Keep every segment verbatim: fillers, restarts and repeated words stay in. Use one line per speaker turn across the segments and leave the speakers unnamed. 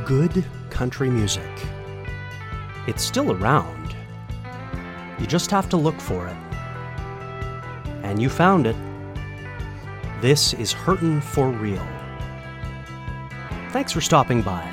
Good country music. It's still around. You just have to look for it. And you found it. This is Hurtin' for Real. Thanks for stopping by.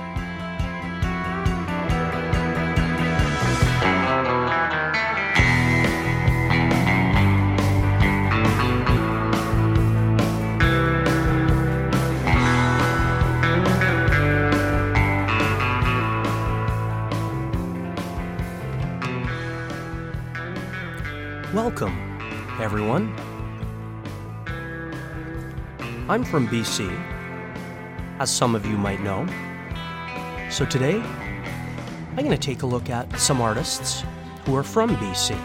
Welcome, everyone. I'm from B C, as some of you might know. So today, I'm going to take a look at some artists who are from B C.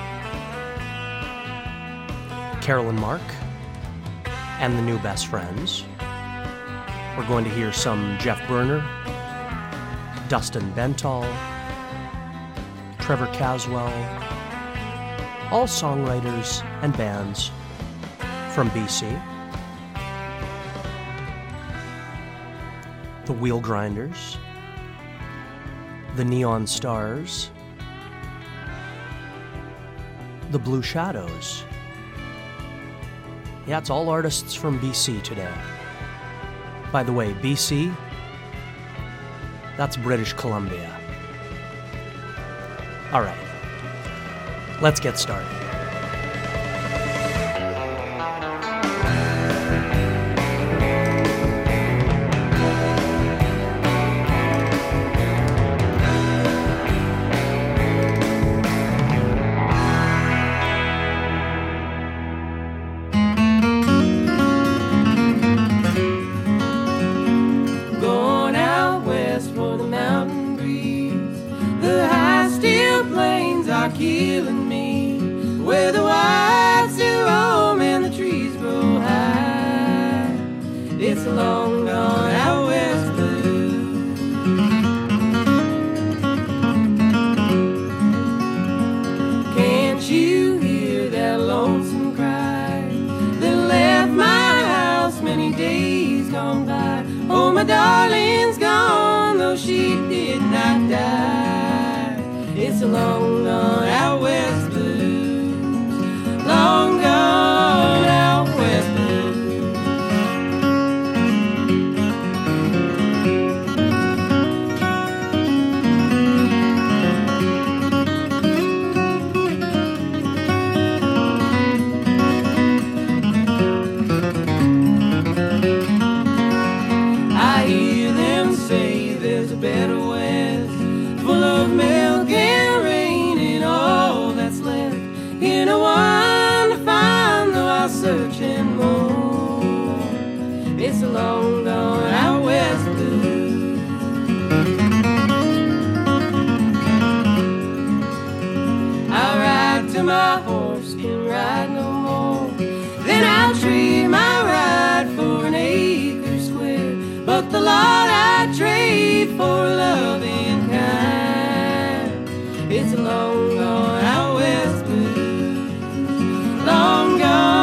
Carolyn Mark and the New Best Friends. We're going to hear some Jeff Berner, Dustin Bentall, Trevor Caswell, all songwriters and bands from B C. The Wheel Grinders, the Neon Stars, the Blue Shadows. Yeah, it's all artists from B C today. By the way, B C, that's British Columbia. All right. Let's get started.
Going out west for the mountain breeze, the high steel plains are killing me. Where the wilds still roam and the trees grow high, it's a long gone out west blues. Can't you hear that lonesome cry that left my house many days gone by? Oh, my darling's gone, though she did not die. It's a long gone out west blues. Long gone out west blues. I hear them say there's a better west, full of milk and rain and all that's left in a one. Searching more, it's a long gone out west blues. I'll ride till my horse can ride no more, then I'll trade my ride for an acre square. But the lot I trade for loving kind, it's a long gone out west blues. Long gone.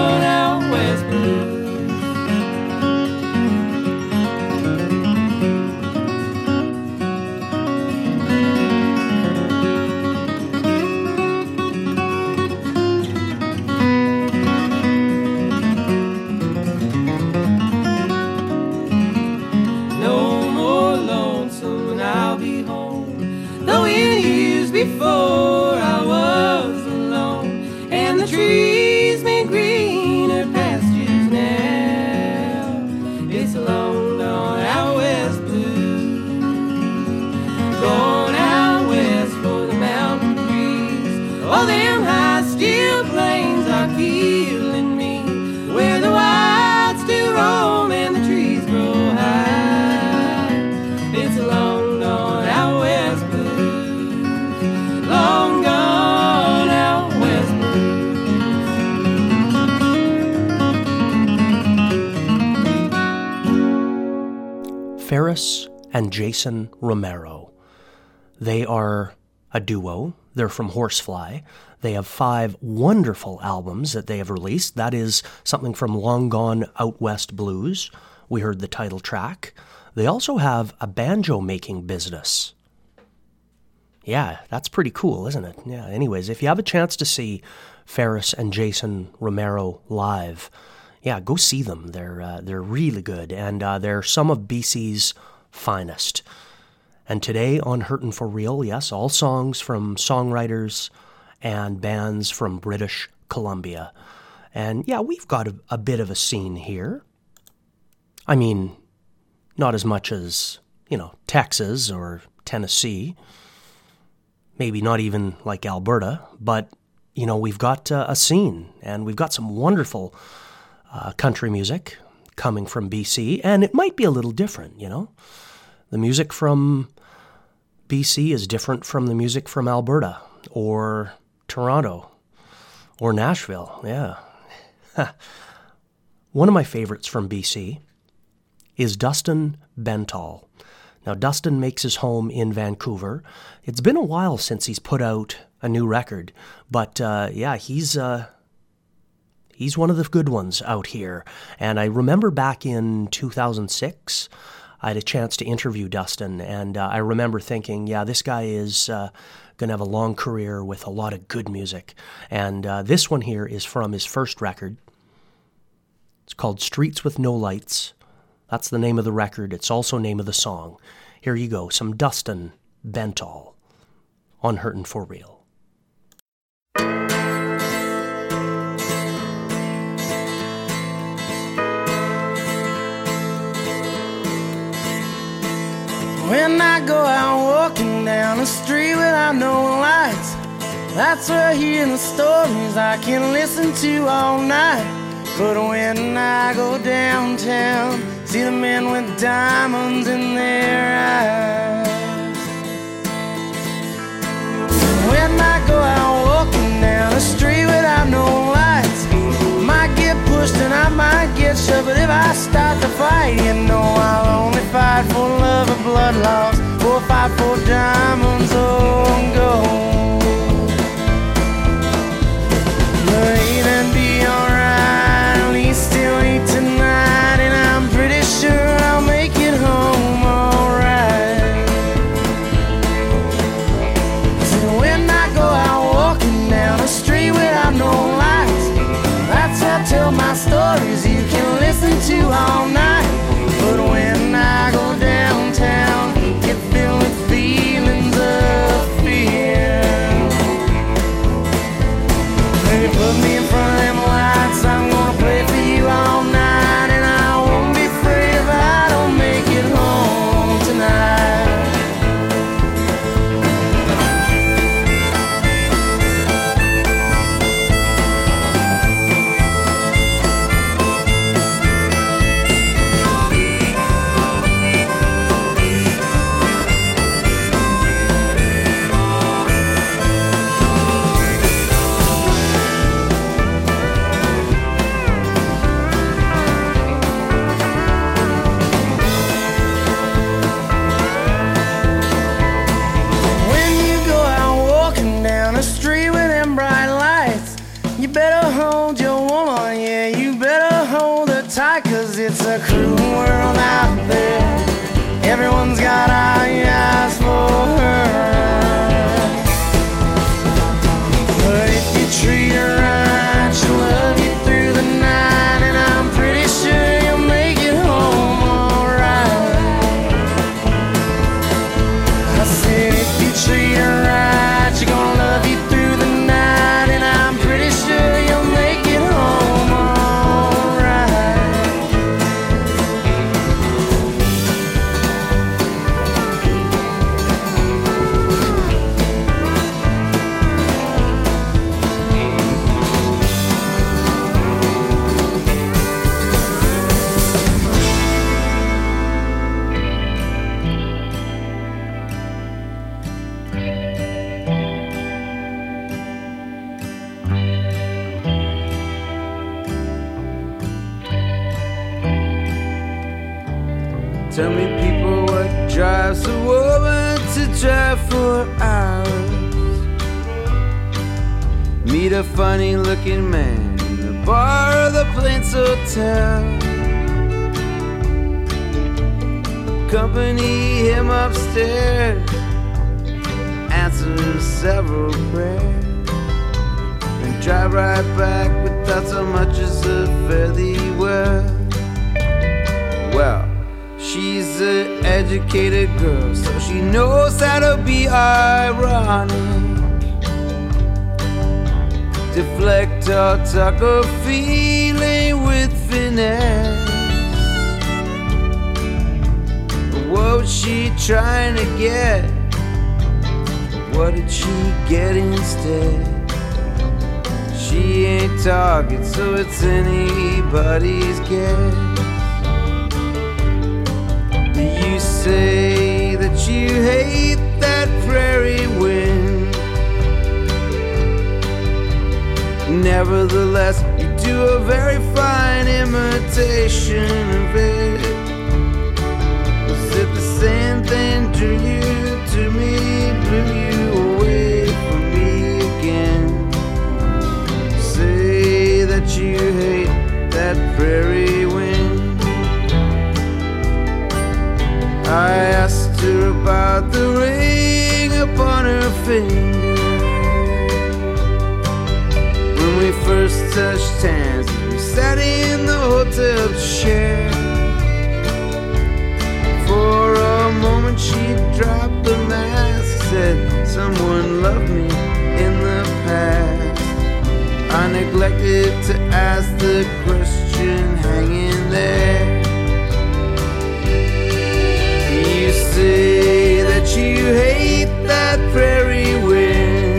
Before I was alone, and the trees made greener pastures now. It's a long gone out west blues. Going out west for the mountain breeze. All them high steel plains are killing me. Where the wilds still roam and the trees grow high. It's a long gone out west blues. Long gone out west
blues. Ferris and Jason Romero. They are a duo. They're from Horsefly. They have five wonderful albums that they have released. That is something from Long Gone Out West Blues. We heard the title track. They also have a banjo-making business. Yeah, that's pretty cool, isn't it? Yeah, anyways, if you have a chance to see Ferris and Jason Romero live, yeah, go see them. They're uh, they're really good, and uh, they're some of B C's finest. And today on Hurtin' for Real, yes, all songs from songwriters and bands from British Columbia. And yeah, we've got a, a bit of a scene here. I mean, not as much as, you know, Texas or Tennessee. Maybe not even like Alberta, but, you know, we've got uh, a scene, and we've got some wonderful uh, country music coming from B C, and it might be a little different, you know. The music from B C is different from the music from Alberta or Toronto or Nashville, yeah. One of my favorites from B C is Dustin Bentall. Now, Dustin makes his home in Vancouver. It's been a while since he's put out a new record, but uh, yeah, he's uh, he's one of the good ones out here. And I remember back in two thousand six, I had a chance to interview Dustin, and uh, I remember thinking, yeah, this guy is uh, going to have a long career with a lot of good music. And uh, this one here is from his first record. It's called Streets with No Lights. That's the name of the record. It's also the name of the song. Here you go, some Dustin Bentall on Hurtin' for Real.
When I go out walking down the street without no lights, that's where I hear the stories I can listen to all night. But when I go downtown, see the men with diamonds in their eyes. When I go out walking down the street without no lights, might get pushed and I might get shoved, but if I start to fight, you know I'll only fight for love or blood loss, or fight for diamonds or gold. But it'll be alright, we still eat tonight, and I'm pretty sure I'll make it home alright. So when I go out walking down the street without no lights, that's where I tell my stories you can listen to all night. But when I go downtown, get filled with feelings of fear. Maybe put me in front of them lights, I'm gonna play for you all night, and I won't be afraid if I don't make it home tonight. It's a cruel world out there. Everyone's got eyes for her. But if you treat her right, she'll love you through the night, and I'm pretty sure you'll make it home alright. I said if you treat her right, she's gonna love you through the night, and I'm pretty sure you'll make it home alright.
Tell me, people, what drives a woman to drive for hours? Meet a funny-looking man in the bar of the Plains Hotel. accompany him upstairs, answer several prayers, and drive right back without so much as a fare thee well. Well, she's an educated girl, so she knows how to be ironic, deflect or talk her feeling with finesse. What was she trying to get? What did she get instead? She ain't talking, so it's anybody's guess. You say that you hate that prairie wind, nevertheless you do a very fine imitation of it. Was it the same thing drew you to me, blew you away from me again? Say that you hate that prairie wind. I asked her about the ring upon her finger when we first touched hands. We sat in the hotel chair. For a moment she dropped the mask, said someone loved me in the past. I neglected to ask the question hanging there. You say that you hate that prairie wind,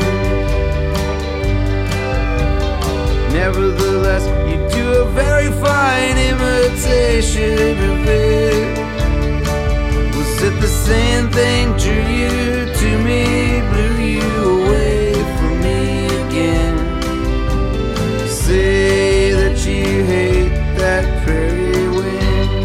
nevertheless you do a very fine imitation of it. Was it the same thing drew you to me, blew you away from me again? Say that you hate that prairie wind.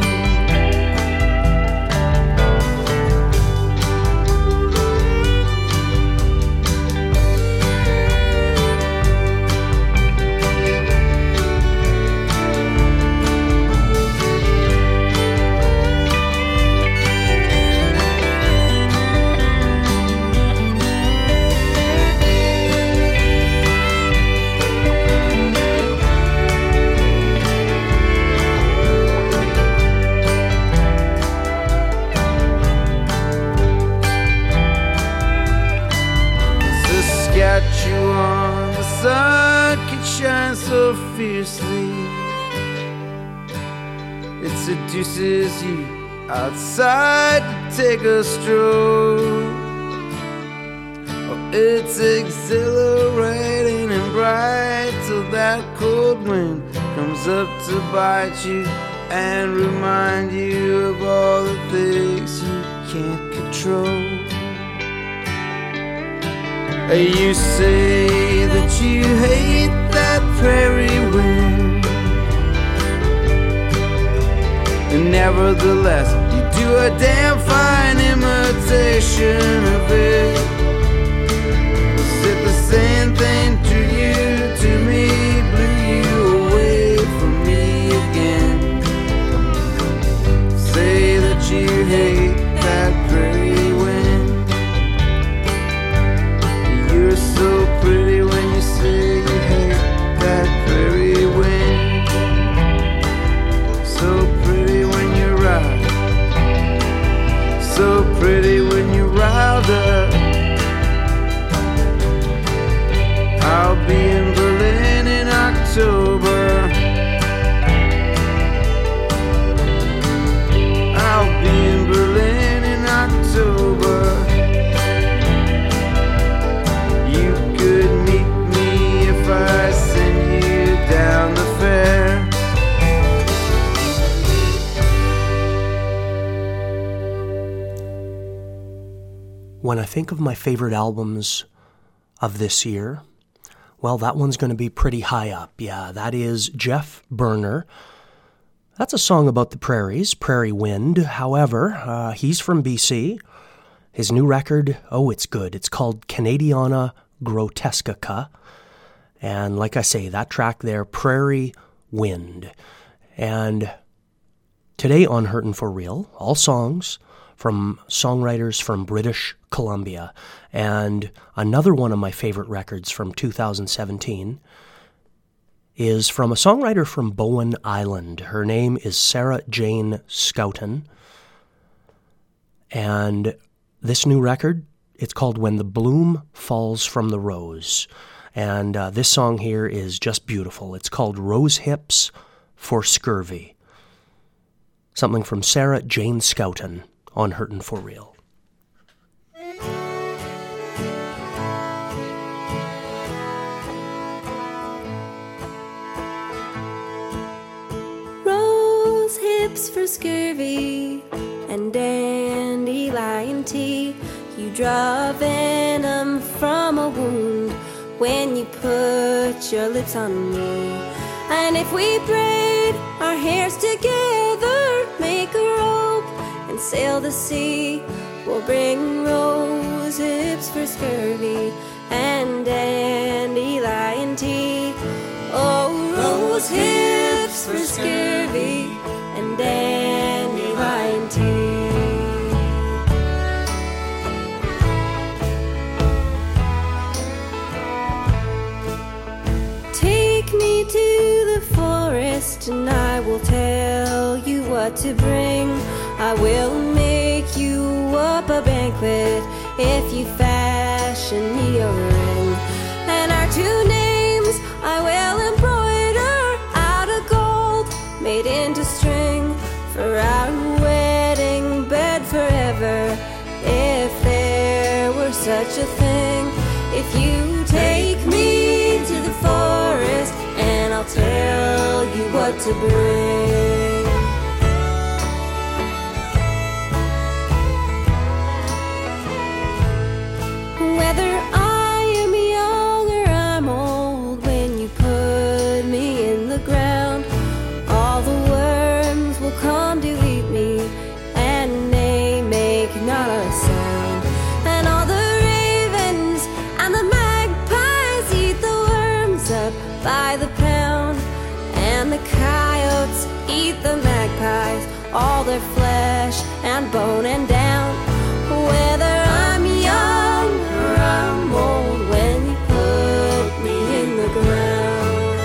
Saskatchewan, the sun can shine so fiercely, it seduces you outside to take a stroll. Oh, it's exhilarating and bright till that cold wind comes up to bite you and remind you of all the things you can't control. You say that you hate that prairie wind, and nevertheless you do a damn fine imitation of it. Was it the same thing drew you to me, blew you away from me again? Say that you hate that prairie wind. You're so pretty when you say you hate that prairie wind. So pretty when you're riled, so pretty when you're riled up. I'll be in Berlin in October. I'll be in Berlin in October. I send you down the fair.
When I think of my favorite albums of this year, well, that one's going to be pretty high up. Yeah, that is Jeff Berner. That's a song about the prairies, Prairie Wind. However, uh, he's from B C. His new record, oh, it's good. It's called Canadiana Grotesca. And like I say, that track there, Prairie Wind. And Today on Hurtin' for Real, all songs from songwriters from British Columbia. And another one of my favorite records from two thousand seventeen is from a songwriter from Bowen Island. Her name is Sarah Jane Scouten. And this new record, it's called When the Bloom Falls from the Rose. And uh, this song here is just beautiful. It's called Rose Hips for Scurvy. Something from Sarah Jane Scouten on Hurtin' for Real.
Rose hips for scurvy and dandelion tea. You draw venom from a wound when you put your lips on me. And if we braid our hairs together, make a rope and sail the sea, we'll bring rose hips for scurvy and dandelion tea. Oh, rose hips for scurvy and dandelion tea. Take me to the forest and I will tell you what to bring. I will make you up a banquet if you fashion me a ring. And our two names I will embroider out of gold, made into string for our wedding bed forever. If there were such a thing, if you take me to the forest and I'll tell you what to bring. Whether I am young or I'm old, when you put me in the ground, all the worms will come to eat me, and they make not a sound. And all the ravens and the magpies eat the worms up by the pound, and the coyotes eat the magpies, all their flesh and bone and down. Whether I'm young or I'm old, when you put me in the ground.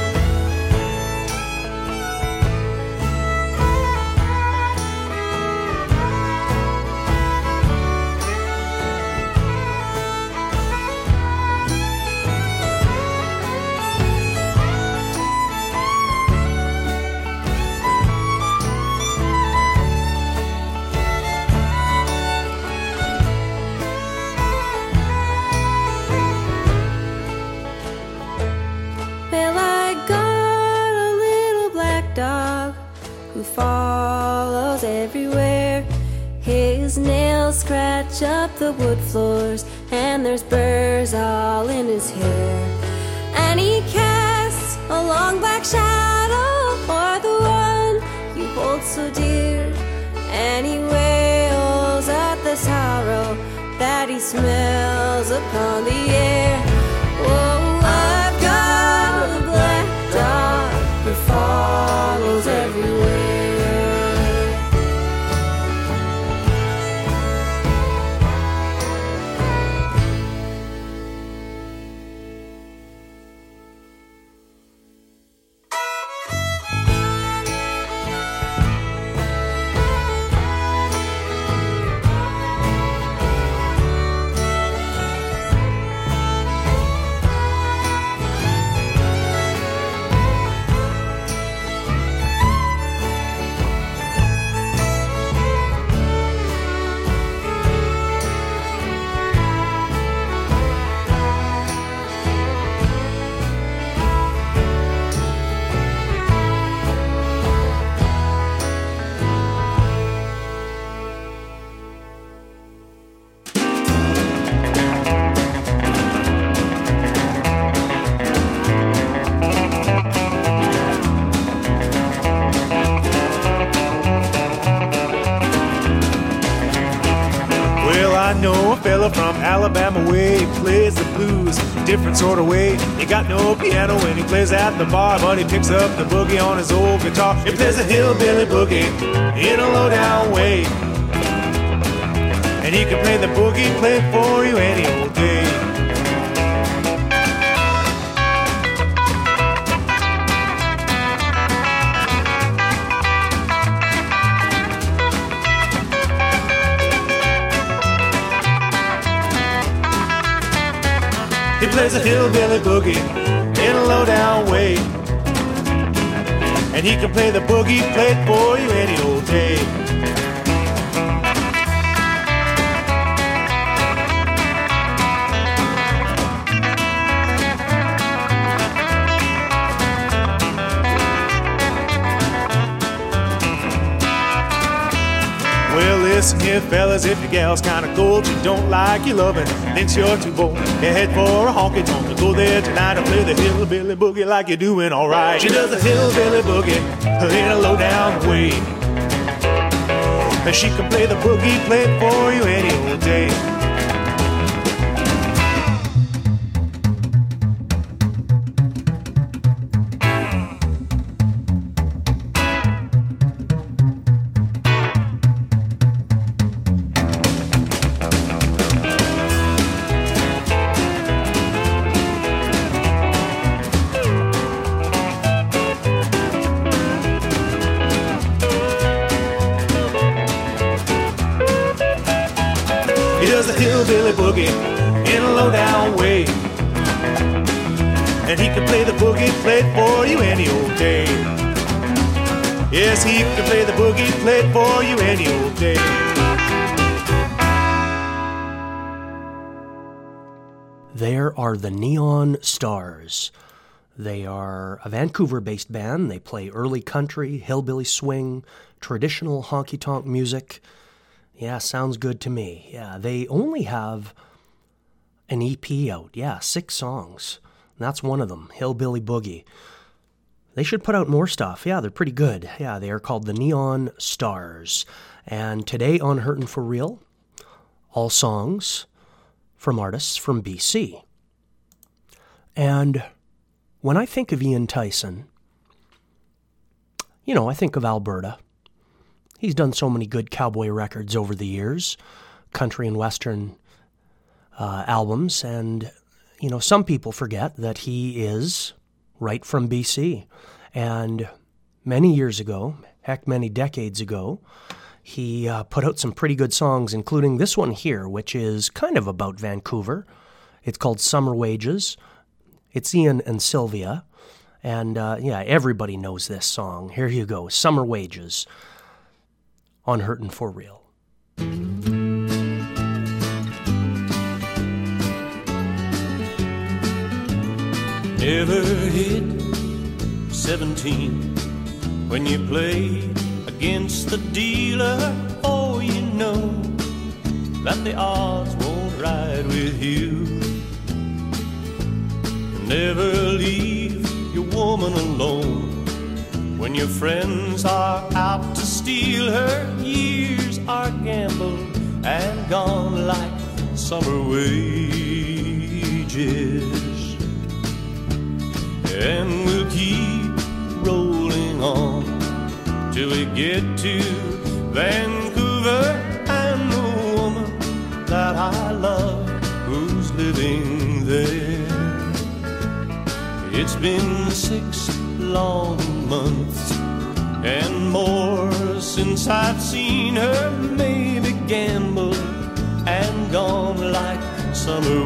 Well, I got a little black dog who follows everywhere. His nails scratch up the wood floors, and there's burrs all in his hair. And he casts a long black shadow for the one you hold so dear, and he wails at the sorrow that he smells upon the air. Oh, I've got a black dog who follows everywhere.
I know a fella from Alabama way. He plays the blues different sort of way. He got no piano when he plays at the bar, but he picks up the boogie on his old guitar. He plays a hillbilly boogie in a low-down way, and he can play the boogie, play it for you any old day. He plays a hillbilly boogie in a low-down way, and he can play the boogie, play it for you any old day. Well, listen here, fellas, if your gal's kinda cold, you don't like your lovin', thinks you're too bold, you head for a honky-tonk, go there tonight and play the hillbilly boogie like you're doing alright. She does the hillbilly boogie in a low-down way, and she can play the boogie, play it for you any old day. He does the hillbilly boogie in a low-down way, and he can play the boogie, play it for you any old day. Yes, he can play the boogie, play it for you any old day.
There are the Neon Stars. They are a Vancouver-based band. They play early country, hillbilly swing, traditional honky-tonk music. Yeah, sounds good to me. Yeah, they only have an E P out. Yeah, six songs. That's one of them, Hillbilly Boogie. They should put out more stuff. Yeah, they're pretty good. Yeah, they are called the Neon Stars. And today on Hurtin' For Real, all songs from artists from B C. And when I think of Ian Tyson, you know, I think of Alberta. He's done so many good cowboy records over the years, country and western uh, albums, and, you know, some people forget that he is right from B C. And many years ago, heck, many decades ago, he uh, put out some pretty good songs, including this one here, which is kind of about Vancouver. It's called Summer Wages. It's Ian and Sylvia, and uh, yeah, everybody knows this song. Here you go, Summer Wages, on Hurtin' For Real.
Never hit seventeen when you play against the dealer, oh, you know that the odds won't ride with you. Never leave your woman alone when your friends are out to steal her. Years are gambled and gone like summer wages, and we'll keep rolling on till we get to Vancouver, and the woman that I love who's living there. It's been six long months and more since I've seen her, maybe gambled and gone like summer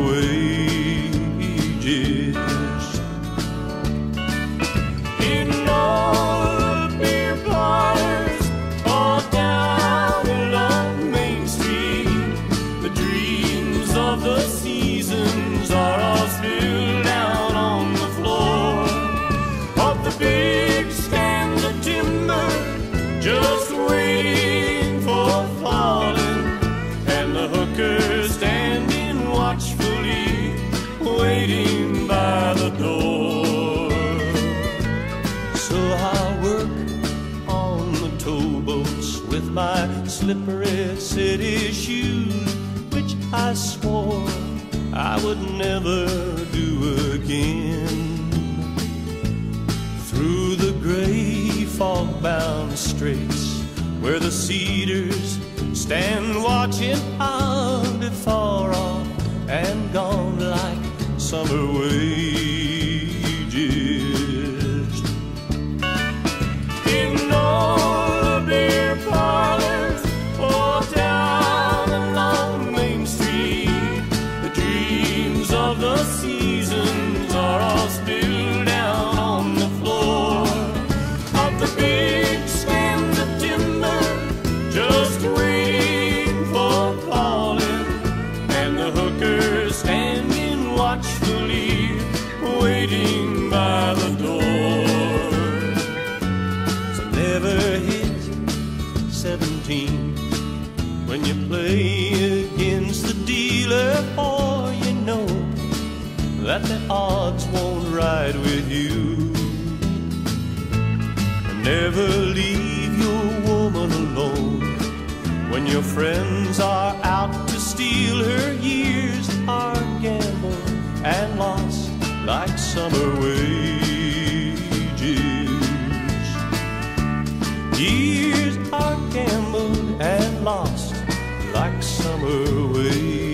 wages. In all the beer parlors all down along Main Street, the dreams of the seasons are all spilled down on the floor of the big stands of timber, just waiting for falling, and the hookers standing watchfully, waiting by the door. So I work on the towboats with my slippery city shoes, which I swore I would never do again. Through the gray fog-bound straits where the cedars stand watching, I'll be far off and gone like summer wages. In all the beer parlors or down along Main Street, the dreams of the seasons are all spilled down on the floor of the big stands of timber, just waiting for calling, and the hookers standing watchfully, waiting by the door. So never hit seventeen when you play against the dealer, or you know that the odds won't ride with you. And never leave your woman alone when your friends are out to steal her. Years are gambled and lost like summer wages. Years are gambled and lost like summer wages.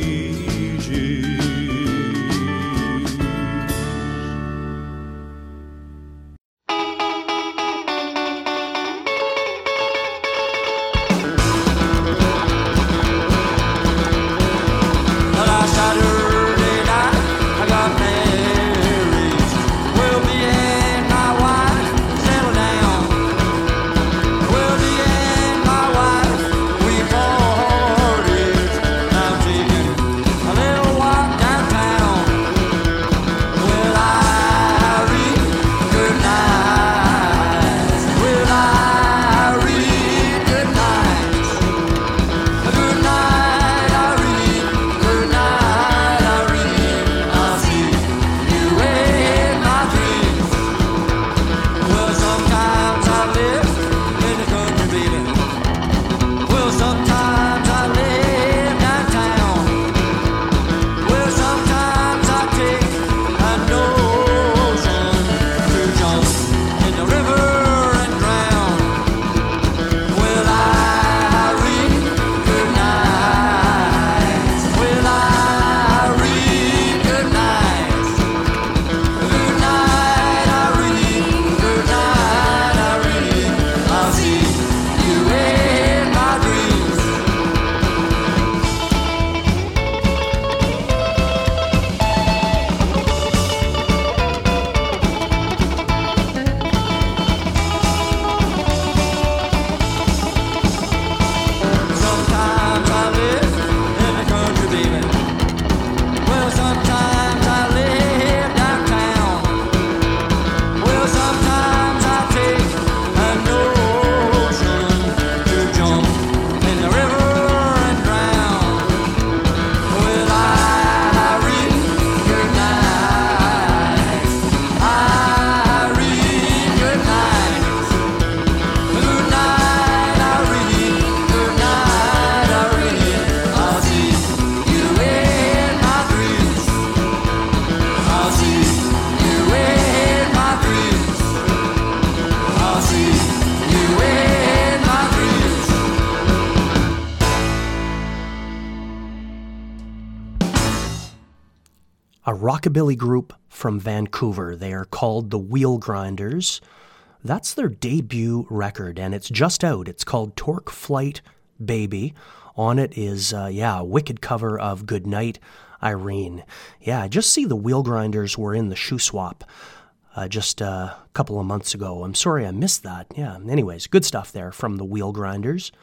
A rockabilly group from Vancouver. They are called the Wheel Grinders. That's their debut record, and it's just out. It's called Torque Flight Baby. On it is, uh, yeah, a wicked cover of Goodnight, Irene. Yeah, I just see the Wheel Grinders were in the Shoe Swap uh, just uh, a couple of months ago. I'm sorry I missed that. Yeah, anyways, good stuff there from the Wheel Grinders.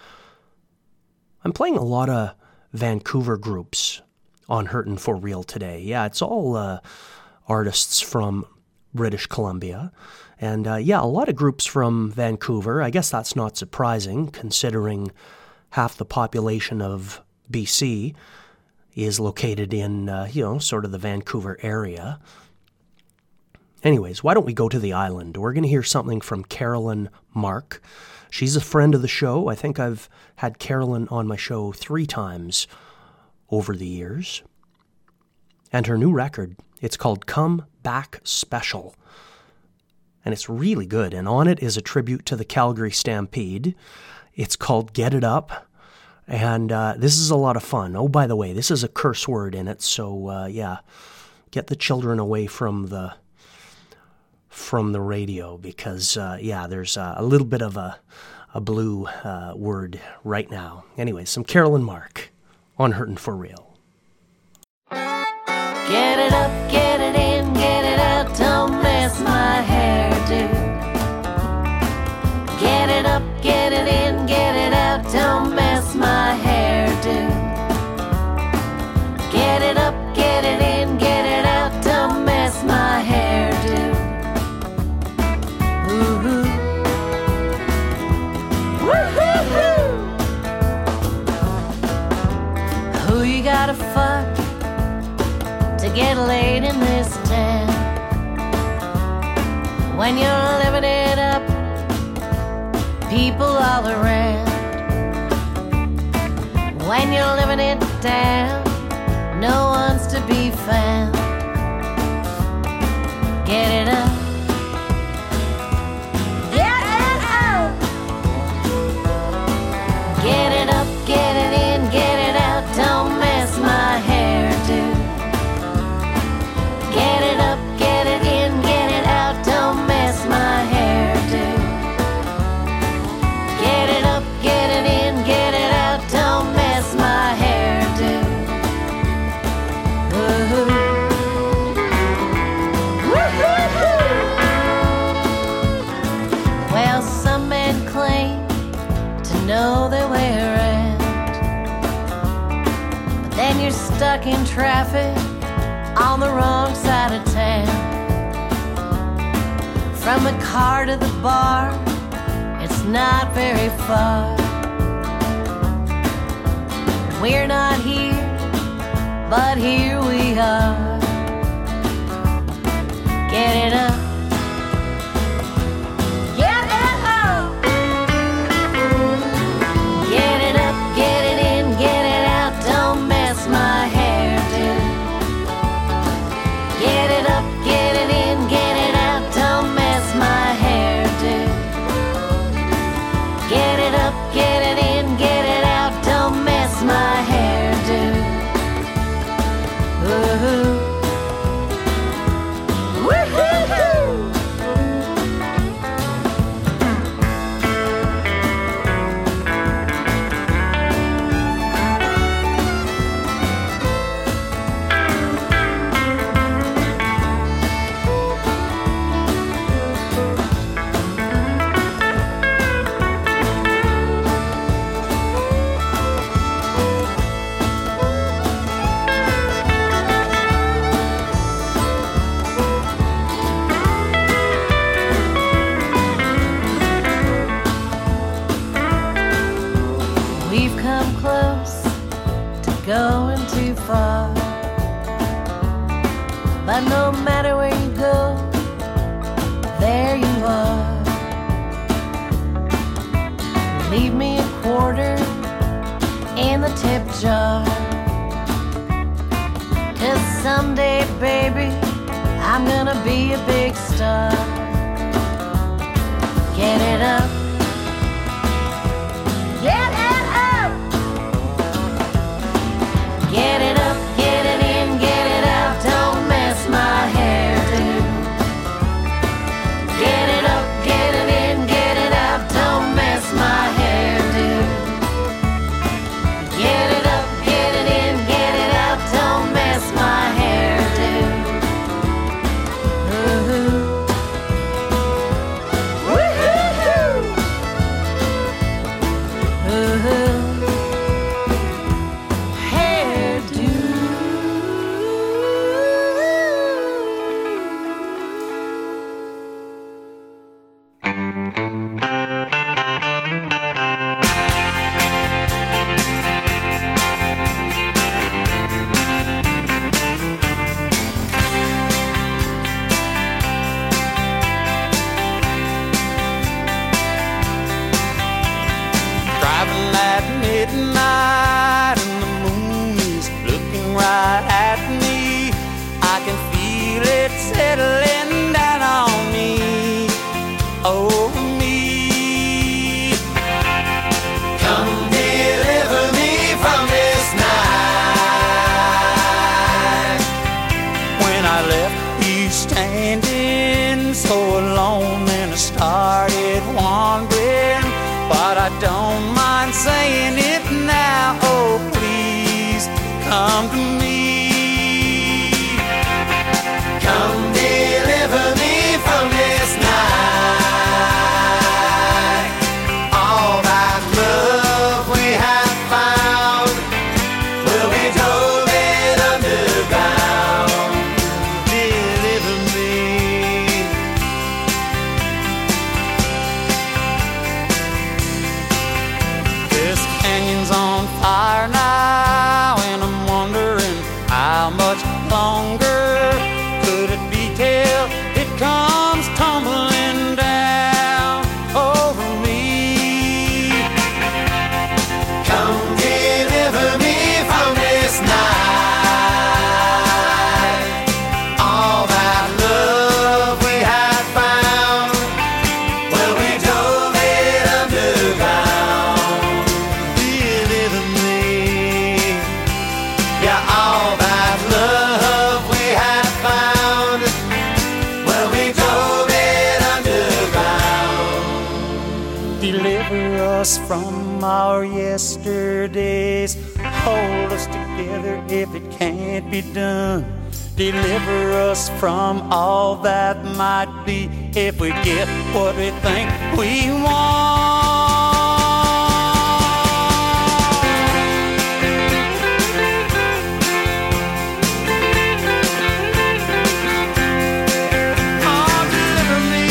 I'm playing a lot of Vancouver groups on Hurtin' For Real today. Yeah, it's all uh, artists from British Columbia. And uh, yeah, a lot of groups from Vancouver. I guess that's not surprising, considering half the population of B C is located in, uh, you know, sort of the Vancouver area. Anyways, why don't we go to the island? We're going to hear something from Carolyn Mark. She's a friend of the show. I think I've had Carolyn on my show three times over the years. And her new record, it's called Come Back Special. And it's really good. And on it is a tribute to the Calgary Stampede. It's called Get It Up. And uh, this is a lot of fun. Oh, by the way, this is a curse word in it. So, uh, yeah, get the children away from the from the radio because, uh, yeah, there's uh, a little bit of a, a blue uh, word right now. Anyway, some Carolyn Mark on Hurtin' For Real.
Get it up, get it in, get it out, don't mess my hairdo. Get it up, get it in, get it out, don't mess my hairdo. Get it up, get it in, get it out, don't mess my hairdo. Woo-hoo. Woo-hoo-hoo. Who you gotta fuck to get laid in this town? When you're living it up, people all around. When you're living it down, no one's to be found. Get it up. Get it up. Get it up, get it in, get it out, don't mess my hairdo. Get it up, get it in, get it out, don't mess my hairdo. Get it up, get it in, get it out, don't mess my hairdo. Woo-hoo. Woo-hoo-hoo. Well, some men claim to know their way around, but then you're stuck in traffic on the wrong side of town. From the car to the bar, it's not very far. We're not here, but here we are. Get it up. Get it up. Get it up, get it in, get it out, don't mess my hairdo. Get it up, get it in, get it out, don't mess my hairdo. Get it up, get it in, get it out, don't mess my hairdo. Woo-hoo. Woo-hoo-hoo. We've come close to going too far, but no matter where you go, there you are. Leave me a quarter in the tip jar, 'cause someday, baby, I'm gonna be a big star. Get it up. Get it up. Get it up, get it in, get it out, don't mess my hairdo. Get it up, get it in, get it out, don't mess my hairdo. Get it up, get it in, get it out, don't mess my hairdo. Woo-hoo. Woo-hoo-hoo.
come to me. Come deliver me from this night. All that love we have found will be drove it underground. Deliver me. This canyon's on fire now, and I'm wondering how much longer could it be till it comes tumbling down over me. Come deliver me from this night. All that love we had found, well, we drove it underground. Deliver me. Yeah, all that love we had found, well, we drove it underground. Deliver us from our yesterdays. Hold us together if it can't be done. Deliver us from all that might be if we get what we think we want. Oh, deliver me.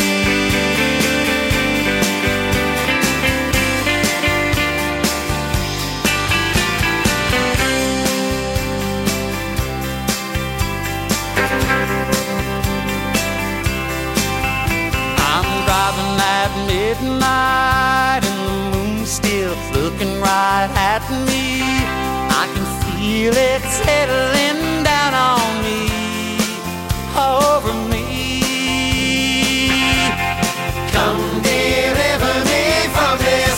I'm driving at midnight and the moon's still looking right at me. I can feel it settling down on me, over me. Come deliver me from this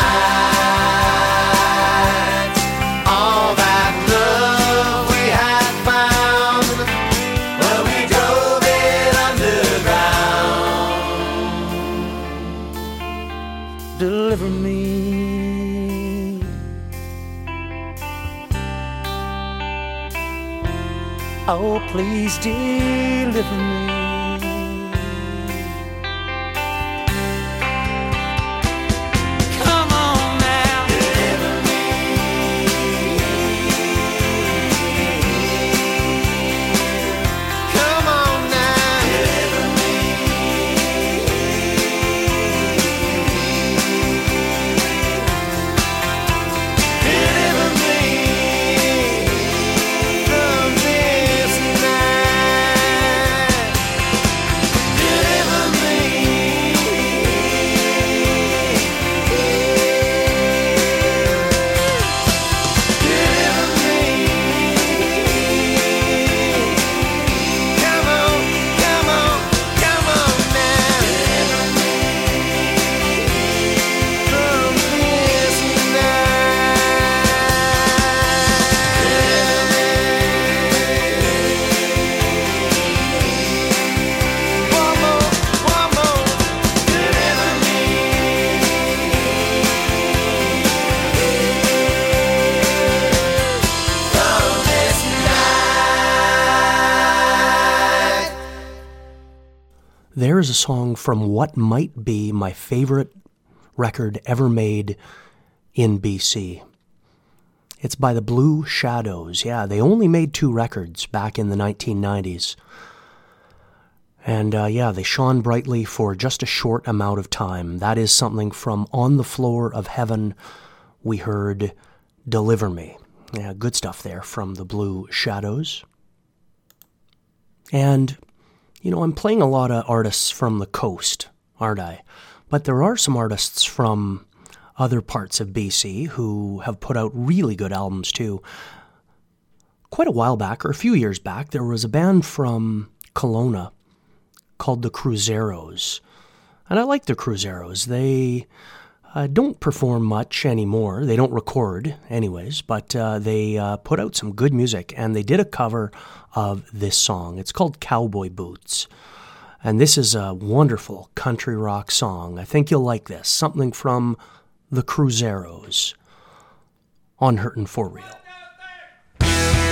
night. All that love we had found, well, we drove it underground. Deliver me. Oh, please deliver me. Come on now. Deliver me. Come on now. Deliver me. Deliver me from this night. Deliver me. Deliver me. Come on, come on, come on now. Deliver me from this night. One more, one more. Deliver me. From this night.
There is a song from what might be my favorite record ever made in B C. It's by the Blue Shadows. Yeah, they only made two records back in the nineteen nineties. And uh, yeah, they shone brightly for just a short amount of time. That is something from On the Floor of Heaven. We heard Deliver Me. Yeah, good stuff there from the Blue Shadows. And, you know, I'm playing a lot of artists from the coast, aren't I? But there are some artists from other parts of B C who have put out really good albums too. Quite a while back, or a few years back, there was a band from Kelowna called the Cruzeros. And I like the Cruzeros. They uh, don't perform much anymore. They don't record anyways, but uh, they uh, put out some good music, and they did a cover of this song. It's called Cowboy Boots. And this is a wonderful country rock song. I think you'll like this. Something from the Cruzeros on Hurtin' For Real.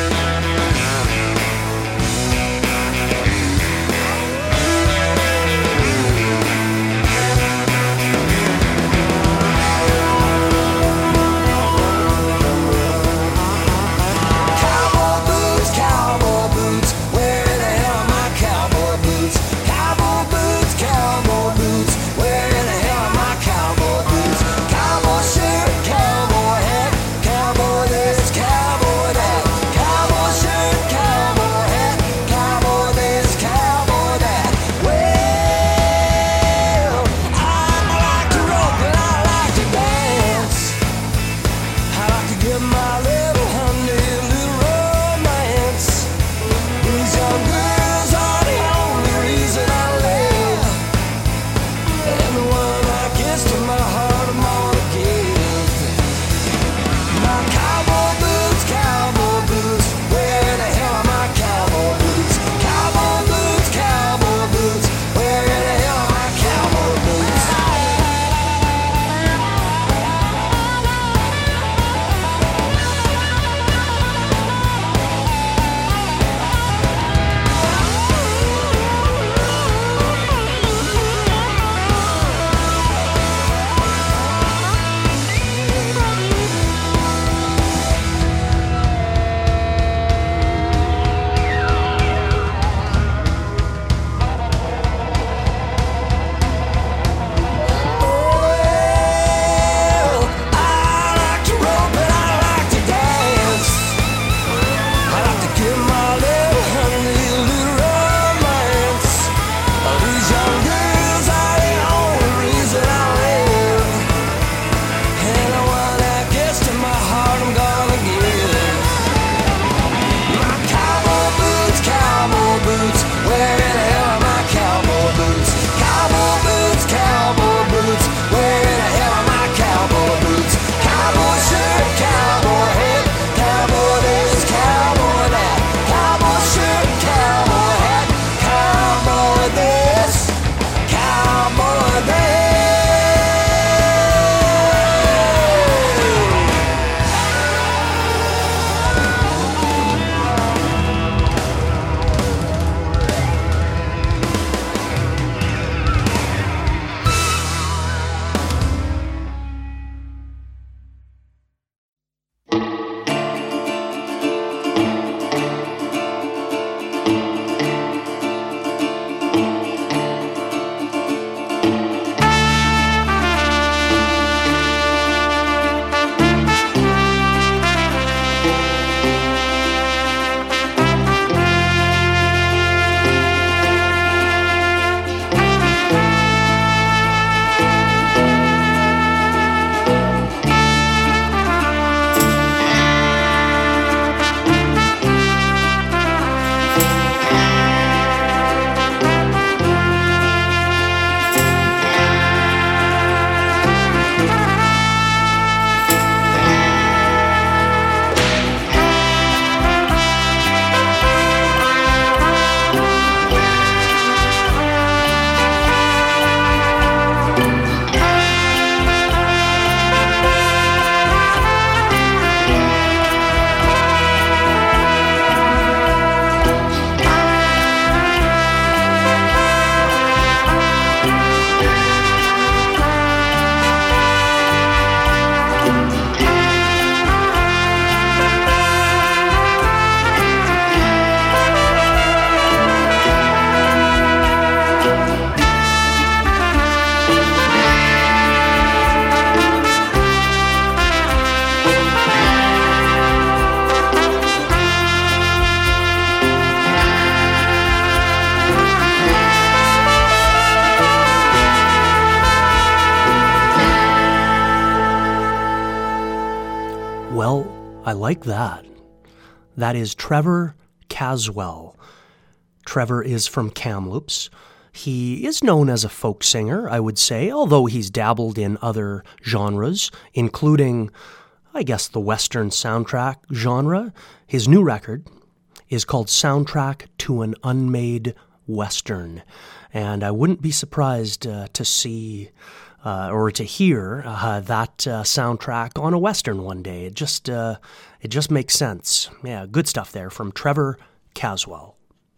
like that. That is Trevor Caswell. Trevor is from Kamloops. He is known as a folk singer, I would say, although he's dabbled in other genres, including, I guess, the Western soundtrack genre. His new record is called Soundtrack to an Unmade Western, and I wouldn't be surprised uh, to see uh, or to hear uh, that uh, soundtrack on a Western one day. It just, uh, it just makes sense. Yeah, good stuff there from Trevor Caswell.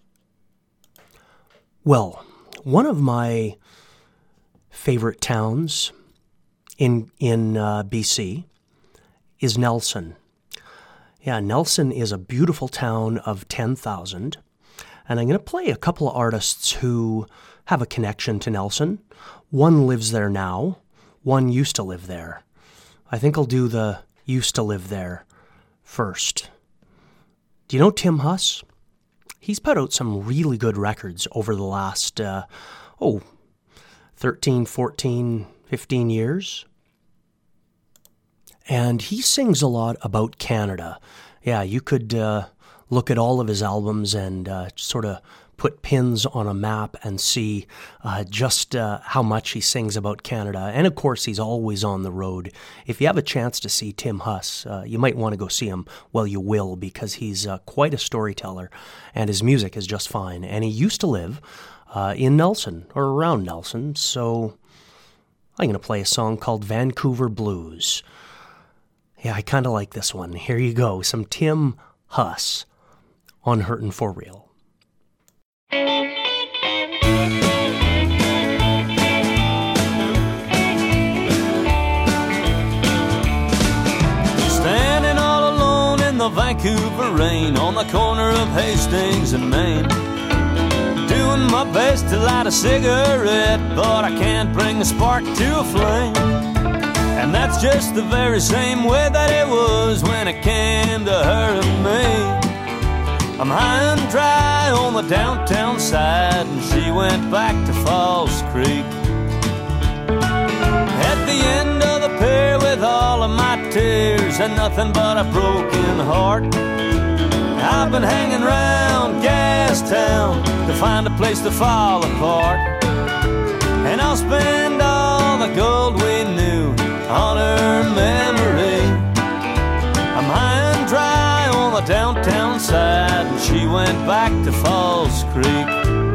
Well, one of my favorite towns in in uh, B C is Nelson. Yeah, Nelson is a beautiful town of ten thousand, and I'm going to play a couple of artists who have a connection to Nelson. One lives there now, one used to live there. I think I'll do the used to live there first. Do you know Tim Huss? He's put out some really good records over the last, uh, oh, thirteen, fourteen, fifteen years. And he sings a lot about Canada. Yeah, you could uh, look at all of his albums and uh, sort of put pins on a map and see uh, just uh, how much he sings about Canada. And of course, he's always on the road. If you have a chance to see Tim Huss, uh, you might want to go see him. Well, you will, because he's uh, quite a storyteller, and his music is just fine. And he used to live uh, in Nelson, or around Nelson, so I'm going to play a song called Vancouver Blues. Yeah, I kind of like this one. Here you go, some Tim Huss on Hurtin' For Real.
Standing all alone in the Vancouver rain on the corner of Hastings and Main, doing my best to light a cigarette, but I can't bring a spark to a flame. And that's just the very same way that it was when it came to her and me. I'm high and dry on the downtown side, and she went back to Falls Creek. At the end of the pier with all of my tears and nothing but a broken heart, I've been hanging around Gastown to find a place to fall apart. And I'll spend all the gold we knew on her memory. I'm high and dry on the downtown side, and she went back to Falls Creek.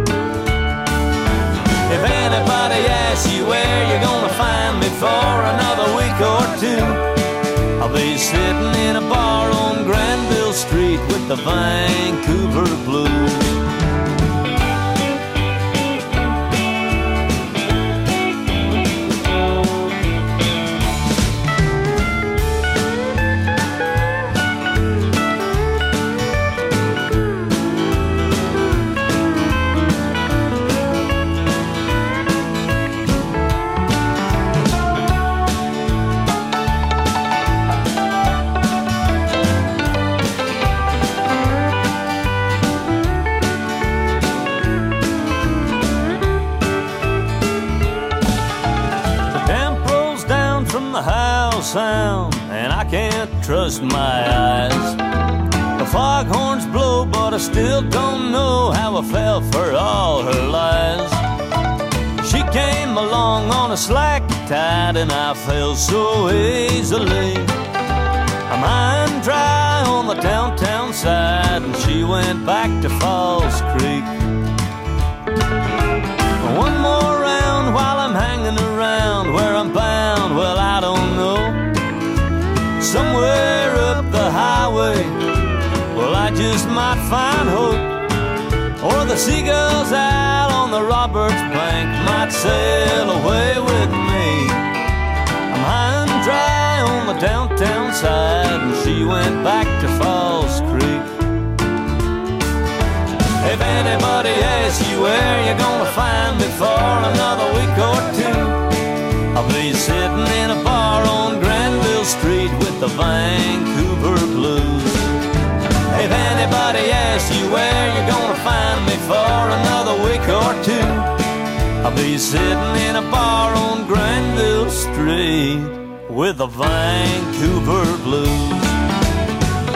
If anybody asks you where you're gonna find me for another week or two, I'll be sitting in a bar on Granville Street with the Vancouver Blues. Sound, and I can't trust my eyes. The foghorns blow, but I still don't know how I fell for all her lies. She came along on a slack tide, and I fell so easily. I'm high and dry on the downtown side, and she went back to Falls Creek. One more round while I'm hanging around, where I'm bound, well, I don't know. Somewhere up the highway, well, I just might find hope. Or the seagulls out on the Roberts Bank might sail away with me. I'm high and dry on the downtown side, and she went back to Falls Creek. If anybody asks you where you're gonna find me for another week or two, I'll be sitting in a bar on Granville Street with the Vancouver Blues. If anybody asks you where you're gonna find me for another week or two, I'll be sitting in a bar on Granville Street with the Vancouver Blues.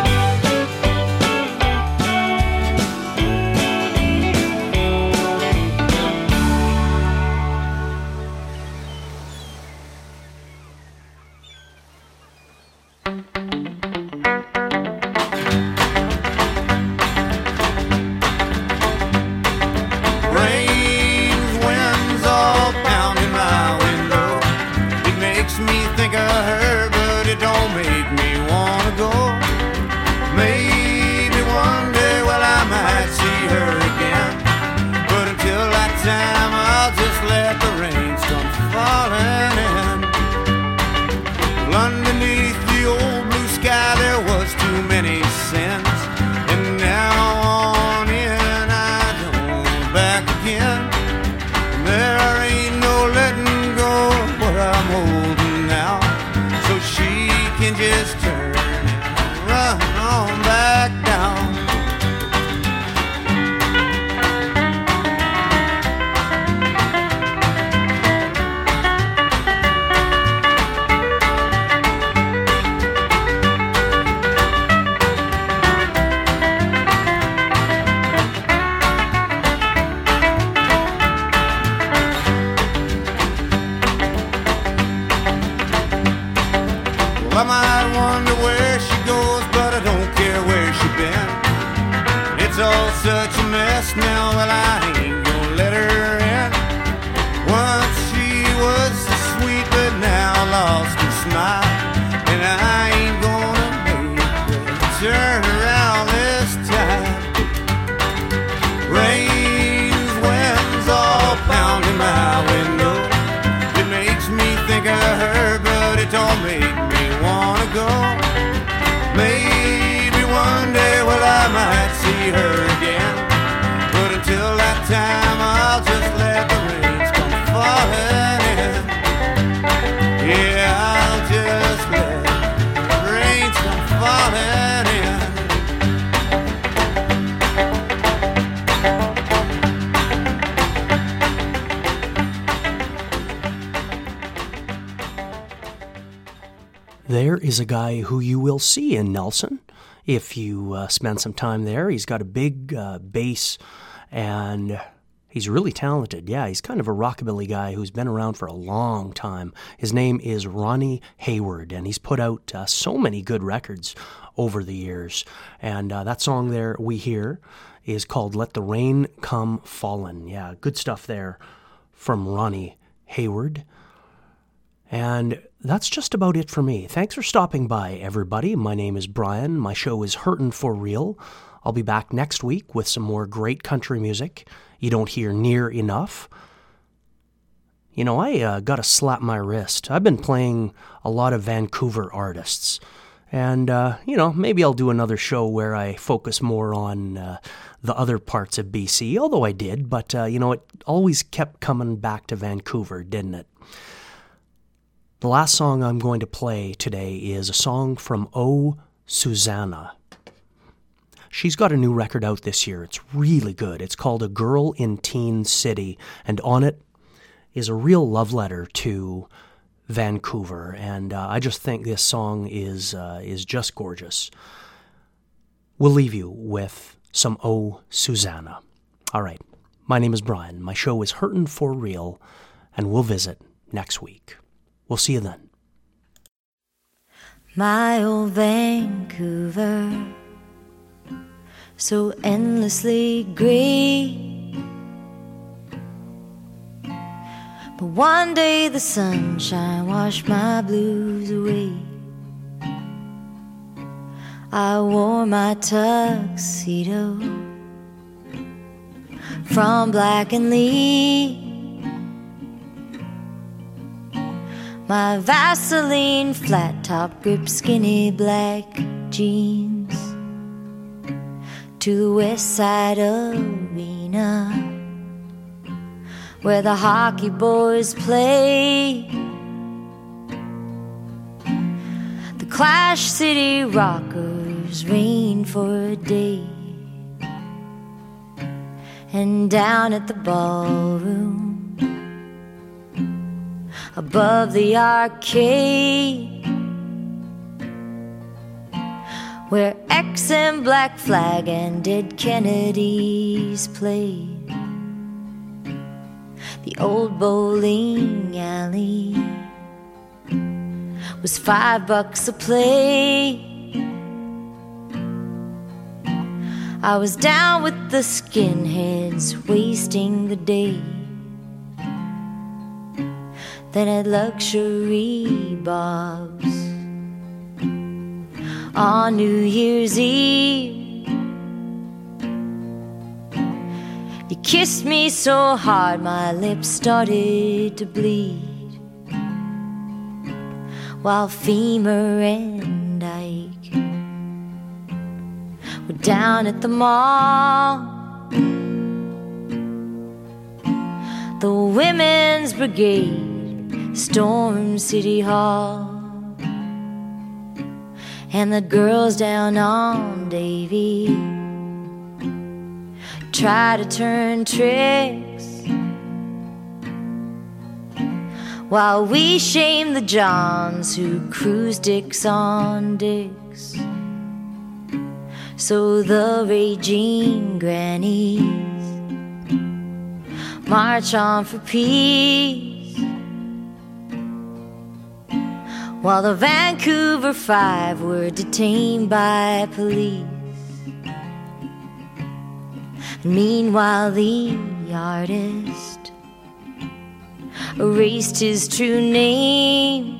it's all such a mess now. Well, I ain't gonna let her in. Once she was so sweet, but now lost her smile. And I ain't gonna make her turn around this time. Rains, winds all pounding my window. It makes me think of her, but it don't make me wanna go. Maybe one day, well, I might see her again. But until that time, I'll just let the rains come falling in. Yeah, I'll just let the rains come falling in.
There is a guy who you will see in Nelson if you uh, spend some time there. He's got a big uh, bass, and he's really talented. Yeah, he's kind of a rockabilly guy who's been around for a long time. His name is Ronnie Hayward, and he's put out uh, so many good records over the years. And uh, that song there we hear is called Let the Rain Come Fallin'. Yeah, good stuff there from Ronnie Hayward. And that's just about it for me. Thanks for stopping by, everybody. My name is Brian. My show is Hurtin' for Real. I'll be back next week with some more great country music you don't hear near enough. You know, I uh, got to slap my wrist. I've been playing a lot of Vancouver artists. And, uh, you know, maybe I'll do another show where I focus more on uh, the other parts of B C, although I did. But, uh, you know, it always kept coming back to Vancouver, didn't it? The last song I'm going to play today is a song from Oh, Susanna. She's got a new record out this year. It's really good. It's called A Girl in Teen City, and on it is a real love letter to Vancouver, and uh, I just think this song is uh, is just gorgeous. We'll leave you with some Oh, Susanna. All right, my name is Brian. My show is Hurtin' for Real, and we'll visit next week. We'll see you then.
My old Vancouver, so endlessly grey. But one day the sunshine washed my blues away. I wore my tuxedo from Black and Lee, my Vaseline flat top grip skinny black jeans, to the West Side Arena where the hockey boys play. The Clash City Rockers reigned for a day, and down at the ballroom above the arcade, where X and Black Flag and Dead Kennedys played, the old bowling alley was five bucks a play. I was down with the skinheads wasting the day. Then at Luxury Bob's on New Year's Eve, you kissed me so hard my lips started to bleed, while Femur and Ike were down at the mall. The Women's Brigade stormed City Hall, and the girls down on Davie try to turn tricks, while we shame the Johns who cruise dicks on dicks. So the raging grannies march on for peace, while the Vancouver Five were detained by police.
Meanwhile, the artist erased his true name.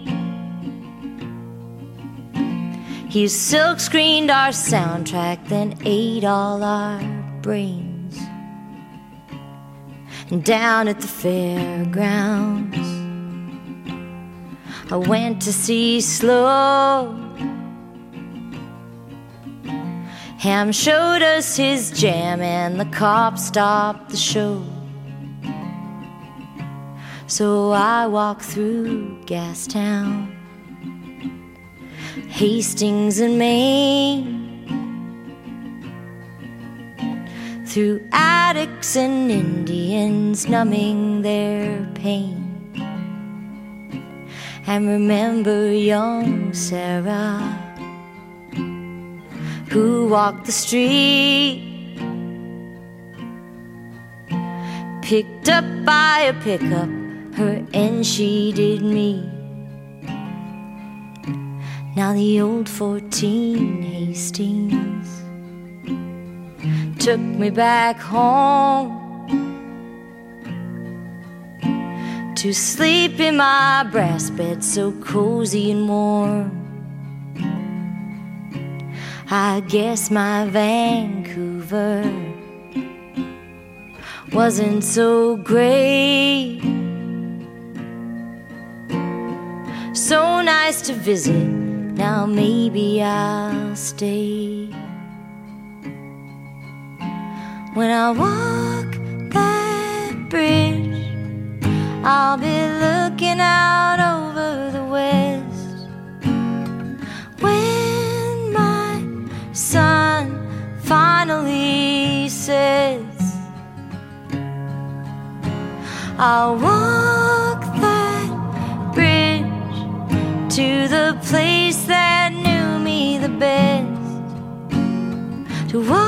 He silkscreened our soundtrack, then ate all our brains. And down at the fairgrounds, I went to see Slow. Ham showed us his jam and the cop stopped the show. So I walked through Gastown, Hastings and Maine, through attics and Indians numbing their pain. And remember young Sarah, who walked the street, picked up by a pickup, her and she did meet. Now the old fourteen Hastings took me back home to sleep in my brass bed so cozy and warm. I guess my Vancouver wasn't so great. So nice to visit, now maybe I'll stay. When I walk that bridge, I'll be looking out over the west. When my sun finally sets, I'll walk that bridge to the place that knew me the best. To walk